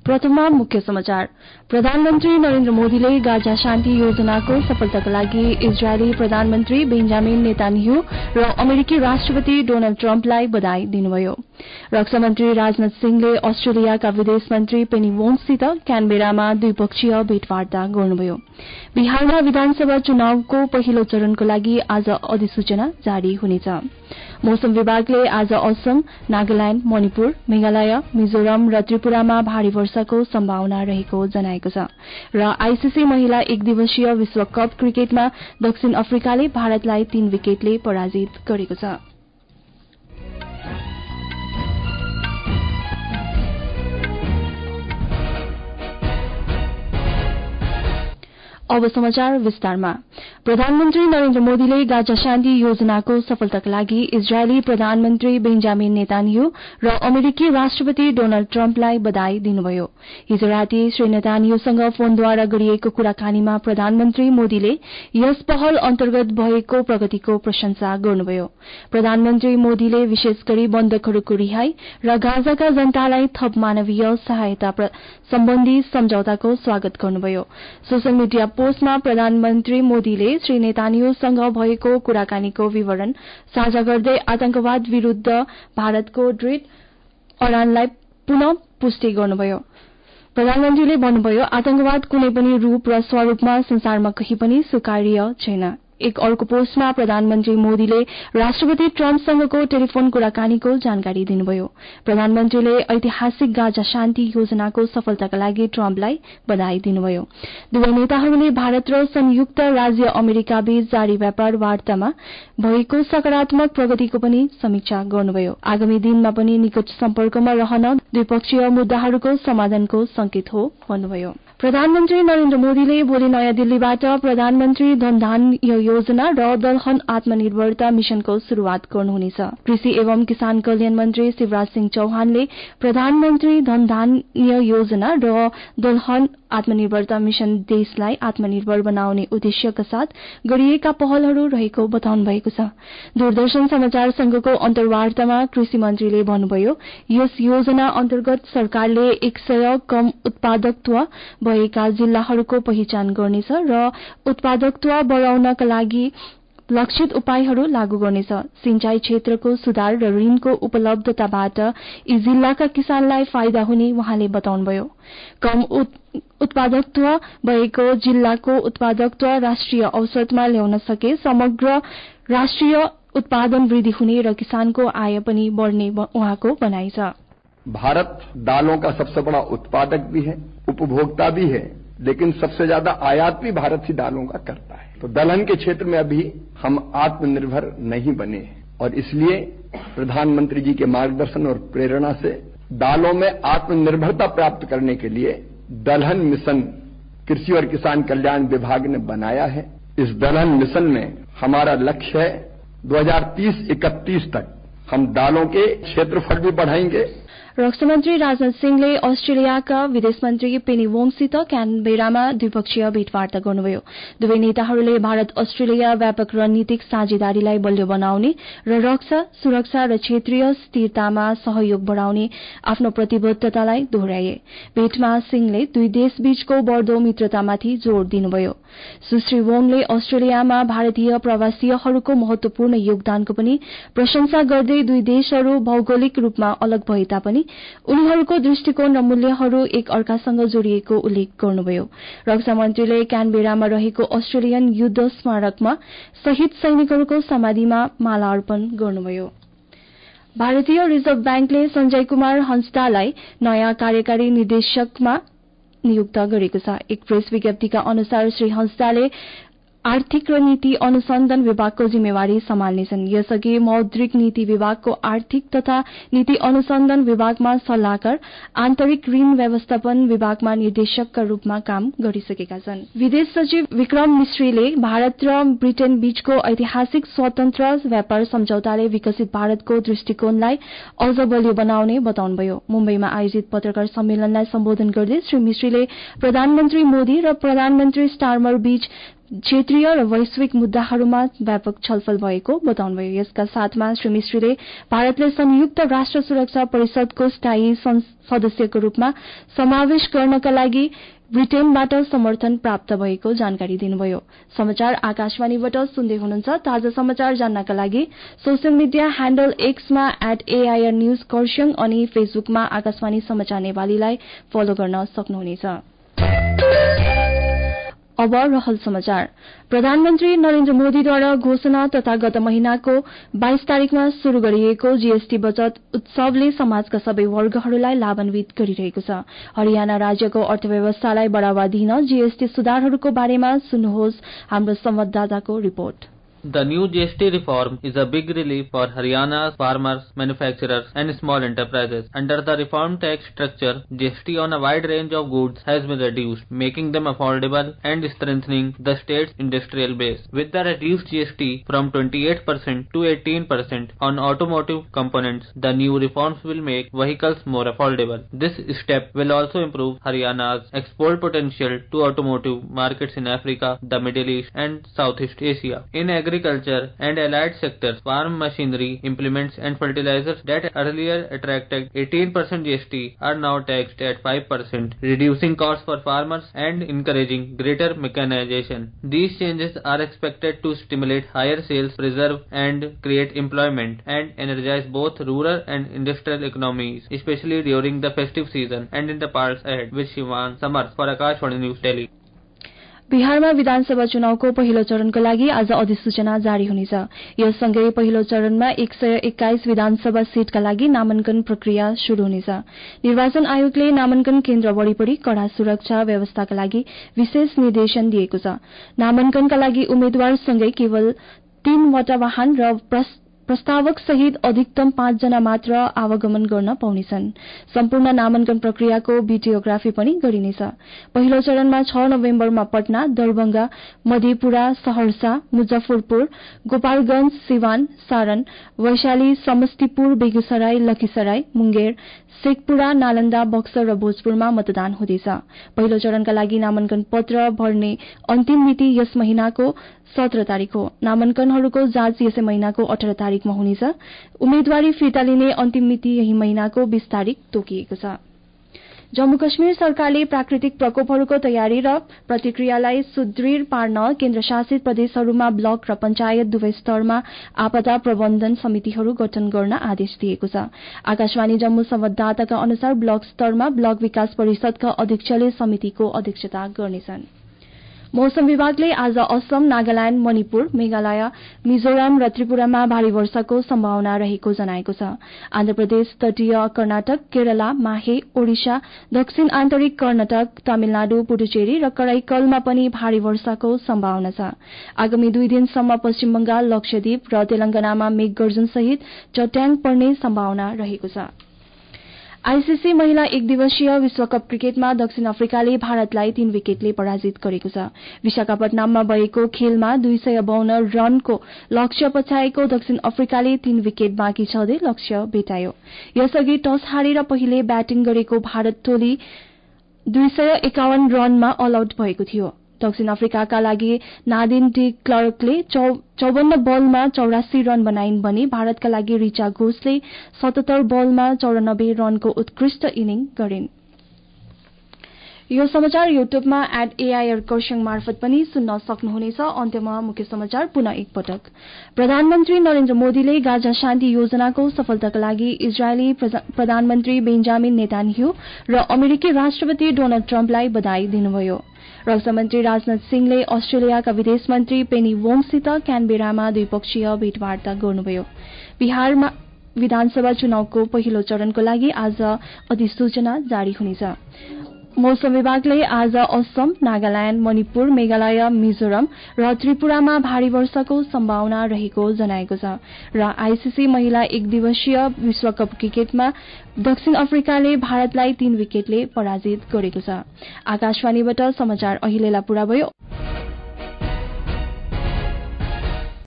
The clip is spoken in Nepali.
प्रथममा मुख्य समाचार। प्रधानमन्त्री नरेन्द्र मोदीले गाजा शान्ति योजनाको सफलताका लागि इजरायली प्रधानमन्त्री बेन्जामिन नेतान्याहु र अमेरिकी राष्ट्रपति डोनाल्ड ट्रम्पलाई बधाई दिनुभयो। रक्षा मन्त्री राजनाथ सिंहले अस्ट्रेलियाका विदेश मन्त्री पेनी वोङ्गसित क्यानबेरामा द्विपक्षीय भेटवार्ता गर्नुभयो। बिहारमा विधानसभा चुनावको पहिलो चरणको लागि आज अधिसूचना जारी हुनेछ। मौसम विभागले आज असम, नागाल्याण्ड, मणिपुर, मेघालय, मिजोरम र त्रिपुरामा भारी वर्षाको सम्भावना रहेको जनाएको छ। र आईसीसी महिला एक दिवसीय विश्वकप क्रिकेटमा दक्षिण अफ्रिकाले भारतलाई 3 विकेटले पराजित गरेको छ। अब समाचार विस्तारमा। प्रधानमन्त्री नरेन्द्र मोदीले गाजा शान्ति योजनाको सफलताका लागि इजरायली प्रधानमन्त्री बेन्जामिन नेतान्याहु र अमेरिकी राष्ट्रपति डोनाल्ड ट्रम्पलाई बधाई दिनुभयो। हिजो राति श्री नेतान्याहुसँग फोनद्वारा गरिएको कुराकानीमा प्रधानमन्त्री मोदीले यस पहल अन्तर्गत भएको प्रगतिको प्रशंसा गर्नुभयो। प्रधानमन्त्री मोदीले विशेष गरी बन्धकहरूको रिहाई र गाजाका जनतालाई थप मानवीय सहायता सम्बन्धी सम्झौताको स्वागत गर्नुभयो। सोशल मिडिया पोस्टमा प्रधानमन्त्री मोदीले श्री नेतान्याहुसँग भएको कुराकानीको विवरण साझा गर्दै आतंकवाद विरूद्ध भारतको दृढ अडानलाई पुनः पुष्टि गर्नुभयो। प्रधानमन्त्रीले भन्नुभयो, आतंकवाद कुनै पनि रूप र स्वरूपमा संसारमा कहीँ पनि स्वीकार्य छैन। एक अर्को पोस्टमा प्रधानमन्त्री मोदीले राष्ट्रपति ट्रम्पसँगको टेलिफोन कुराकानीको जानकारी दिनुभयो। प्रधानमन्त्रीले ऐतिहासिक गाजा शान्ति योजनाको सफलताका लागि ट्रम्पलाई बधाई दिनुभयो। दुवै नेताहरूले भारत र संयुक्त राज्य अमेरिका बीच जारी व्यापार वार्तामा भएको सकारात्मक प्रगतिको पनि समीक्षा गर्नुभयो। आगामी दिनमा पनि निकट सम्पर्कमा रहन द्विपक्षीय मुद्दाहरूको समाधानको संकेत हो भन्नुभयो। प्रधानमन्त्री नरेन्द्र मोदीले भोलि नयाँ दिल्लीबाट प्रधानमन्त्री धनधान्य योजना र दलहन आत्मनिर्भरता मिशनको शुरूआत गर्नुहुनेछ। कृषि एवं किसान कल्याण मन्त्री शिवराज सिंह चौहानले प्रधानमन्त्री धनधान्य योजना र दलहन आत्मनिर्भरता मिशन देशलाई आत्मनिर्भर बनाउने उद्देश्यका साथ गरिएका पहलहरू रहेको बताउनु भएको छ। दूरदर्शन समाचार संघको अन्तर्वार्तामा कृषि मन्त्रीले भन्नुभयो, यस योजना अन्तर्गत सरकारले 100 कम उत्पादकत्व भएका जिल्लाहरूको पहिचान गर्नेछ र उत्पादकत्व बढ़ाउनका लागि लक्षित उपायहरू लागू गर्नेछ। सिंचाई क्षेत्रको सुधार र ऋणको उपलब्धताबाट यी जिल्लाका किसानलाई फाइदा हुने उहाँले बताउनुभयो। कम उत्पादकत्व भएको जिल्लाको उत्पादकत्व राष्ट्रिय औसतमा ल्याउन सके समग्र राष्ट्रिय उत्पादन वृद्धि हुने र किसानको आय पनि बढ़ने उहाँको भनाइ छ। भारत दालों का सबसे बड़ा उत्पादक भी है, उपभोक्ता भी है, लेकिन सबसे ज्यादा आयात भी भारत ही दालों का करता है। तो दलहन के क्षेत्र में अभी हम आत्मनिर्भर नहीं बने हैं और इसलिए प्रधानमंत्री जी के मार्गदर्शन और प्रेरणा से दालों में आत्मनिर्भरता प्राप्त करने के लिए दलहन मिशन कृषि और किसान कल्याण विभाग ने बनाया है। इस दलहन मिशन में हमारा लक्ष्य है 2030-31 तक हम दालों के क्षेत्रफल भी बढ़ाएंगे। रक्षा मन्त्री राजनाथ सिंहले अस्ट्रेलियाका विदेश मन्त्री पेनी वोङ्गसित क्यानबेरामा द्विपक्षीय भेटवार्ता गर्नुभयो। दुवै नेताहरूले भारत अस्ट्रेलिया व्यापक रणनीतिक साझेदारीलाई बलियो बनाउने र रक्षा, सुरक्षा र क्षेत्रीय स्थिरतामा सहयोग बढ़ाउने आफ्नो प्रतिबद्धतालाई दोहोर्याए। भेटमा सिंहले दुई देश बीचको बढ़दो मित्रतामाथि जोड़ दिनुभयो। सुश्री वोङले अस्ट्रेलियामा भारतीय प्रवासीहरूको महत्वपूर्ण योगदानको पनि प्रशंसा गर्दै दुई देशहरू भौगोलिक रूपमा अलग भए तापनि उनीहरूको दृष्टिकोण र मूल्यहरू एक अर्कासँग जोडिएको उल्लेख गर्नुभयो। रक्षा मन्त्रीले क्यानबेरामा रहेको अस्ट्रेलियन युद्ध स्मारकमा शहीद सैनिकहरूको समाधिमा माला अर्पण गर्नुभयो। भारतीय रिजर्भ ब्याङ्कले संजय कुमार हंसदालाई नयाँ कार्यकारी निर्देशकमा नियुक्त गरेको छ। एक प्रेस विज्ञप्तिका अनुसार श्री हंसदाले आर्थिक र नीति अनुसन्धान विभागको जिम्मेवारी सम्हाल्नेछन्। यसअघि मौद्रिक नीति विभागको आर्थिक तथा नीति अनुसन्धान विभागमा सल्लाहकार, आन्तरिक ऋण व्यवस्थापन विभागमा निर्देशकका रूपमा काम गरिसकेका छन्। विदेश सचिव विक्रम मिश्रीले भारत र ब्रिटेन बीचको ऐतिहासिक स्वतन्त्र व्यापार सम्झौताले विकसित भारतको दृष्टिकोणलाई अझ बलियो बनाउने बताउनुभयो। मुम्बईमा आयोजित पत्रकार सम्मेलनलाई सम्बोधन गर्दै श्री मिश्रीले प्रधानमन्त्री मोदी र प्रधानमन्त्री स्टार्मर बीच क्षेत्रीय र वैश्विक मुद्दाहरूमा व्यापक छलफल भएको बताउनुभयो। यसका साथमा श्री मिश्रीले भारतले संयुक्त राष्ट्र सुरक्षा परिषदको स्थायी सदस्यको रूपमा समावेश गर्नका लागि ब्रिटेनबाट समर्थन प्राप्त भएको जानकारी दिनुभयो। समाचार आकाशवाणीबाट सुन्दै हुनुहुन्छ। ताजा समाचार जान्नका लागि सोशल मिडिया ह्यान्डल एक्समा @AIR न्यूज खरसाङ अनि फेसबुकमा आकाशवाणी समाचार नेपालीलाई फलो गर्न सक्नुहुनेछ। अब रहल समाचार। प्रधानमन्त्री नरेन्द्र मोदीद्वारा घोषणा तथा गत महिनाको 22 तारिकमा शुरू गरिएको जीएसटी बचत उत्सवले समाजका सबै वर्गहरूलाई लाभान्वित गरिरहेको छ। हरियाणा राज्यको अर्थव्यवस्थालाई बढ़ावा दिन जीएसटी सुधारहरूको बारेमा सुन्नुहोस् हाम्रो संवाददाताको report. The new GST reform is a big relief for Haryana's farmers, manufacturers and small enterprises. Under the reform tax structure, GST on a wide range of goods has been reduced, making them affordable and strengthening the state's industrial base. With the reduced GST from 28% to 18% on automotive components, the new reforms will make vehicles more affordable. This step will also improve Haryana's export potential to automotive markets in Africa, the Middle East and Southeast Asia. In agriculture and allied sectors, farm machinery, implements and fertilizers that earlier attracted 18% GST are now taxed at 5%, reducing costs for farmers and encouraging greater mechanization. These changes are expected to stimulate higher sales, preserve and create employment, and energize both rural and industrial economies, especially during the festive season and in the parts ahead. With Shivan Samar for Akashvani News Delhi. बिहारमा विधानसभा चुनावको पहिलो चरणको लागि आज अधिसूचना जारी हुनेछ। यससँगै पहिलो चरणमा 121 विधानसभा सीटका लागि नामाङ्कन प्रक्रिया शुरू हुनेछ। निर्वाचन आयोगले नामाङ्कन केन्द्र वरिपरि कड़ा सुरक्षा व्यवस्थाका लागि विशेष निर्देशन दिएको छ। नामाङ्कनका लागि उम्मेद्वारसँगै केवल 3 वटा वाहन र प्रस्तावक सहित अधिकतम 5 जना मात्र आवागमन गर्न पाउनेछन्। सम्पूर्ण नामाङ्कन प्रक्रियाको भिडियोग्राफी पनि गरिनेछ। पहिलो चरणमा 6 नोभेम्बरमा पटना, दरभंगा, मधेपुरा, सहरसा, मुजफ्फरपुर, गोपालगंज, सिवान, सारण, वैशाली, समस्तीपुर, बेगूसराय, लखीसराय, मुंगेर, शेखपुरा, नालन्दा, बक्सर र भोजपुरमा मतदान हुँदैछ। पहिलो चरणका लागि नामाङ्कन पत्र भर्ने अन्तिम मिति यस महिनाको 17 तारिक हो। नामाङ्कनहरूको जाँच यसै महिनाको 18 तारिकमा हुनेछ। उम्मेदवारी फिर्ता लिने अन्तिम मिति यही महिनाको 20 तारिक तोकिएको छ। जम्मू कश्मीर सरकारले प्राकृतिक प्रकोपहरूको तयारी र प्रतिक्रियालाई सुदृढ पार्न केन्द्रशासित प्रदेशहरूमा ब्लक र पञ्चायत दुवै स्तरमा आपदा प्रबन्धन समितिहरू गठन गर्न आदेश दिएको छ। आकाशवाणी जम्मू संवाददाताका अनुसार ब्लक स्तरमा ब्लक विकास परिषदका अध्यक्षले समितिको अध्यक्षता गर्नेछन्। मौसम विभागले आज असम, नागाल्याण्ड, मणिपुर, मेघालय, मिजोराम र त्रिपुरामा भारी वर्षाको सम्भावना रहेको जनाएको छ। आन्ध्र प्रदेश, तटीय कर्नाटक, केरला, माहे, ओडिशा, दक्षिण आन्तरिक कर्नाटक, तमिलनाडु, पुडुचेरी र कराईकलमा पनि भारी वर्षाको सम्भावना छ। आगामी 2 दिनसम्म पश्चिम बंगाल, लक्षद्वीप र तेलंगानामा मेघगर्जन सहित चट्याङ पर्ने सम्भावना रहेको छ। आईसीसी महिला एक दिवसीय विश्वकप क्रिकेटमा दक्षिण अफ्रिकाले भारतलाई 3 विकेटले पराजित गरेको छ। विशाखापट्टनममा भएको खेलमा 252 रनको लक्ष्य पछ्याएको दक्षिण अफ्रिकाले 3 विकेट बाँकी छँदै लक्ष्य भेटायो। यसअघि टस हारेर पहिले ब्याटिङ गरेको भारत टोली 251 रनमा अल आउट भएको थियो। दक्षिण अफ्रिकाका लागि नादिन डी क्लर्कले 54 बलमा 84 रन बनाइन् भने भारतका लागि रिचा घोषले 77 बलमा 94 रनको उत्कृष्ट इनिङ गरिन्। यो समाचार युट्युबमा @AIR खरसाङ मार्फत पनि सुन्न सक्नुहुनेछ। अन्त्यमा मुख्य समाचार पुनः एकपटक। प्रधानमन्त्री नरेन्द्र मोदीले गाजा शान्ति योजनाको सफलताका लागि इजरायली प्रधानमन्त्री बेन्जामिन नेतान्याहु र अमेरिकी राष्ट्रपति डोनाल्ड ट्रम्पलाई बधाई दिनुभयो। रक्षा मन्त्री राजनाथ सिंहले अस्ट्रेलियाका विदेश मन्त्री पेनी वोङसित क्यानबेरामा द्विपक्षीय भेटवार्ता गर्नुभयो। बिहारमा विधानसभा चुनावको पहिलो चरणको लागि आज अधिसूचना जारी हुनेछ। मौसम विभागले आज असम, नागाल्याण्ड, मणिपुर, मेघालय, मिजोरम र त्रिपुरामा भारी वर्षाको सम्भावना रहेको जनाएको छ र आईसीसी महिला एक दिवसीय विश्वकप क्रिकेटमा दक्षिण अफ्रिकाले भारतलाई 3 विकेटले पराजित गरेको छ। आकाशवाणीबाट समाचार अहिलेलाई पूरा भयो।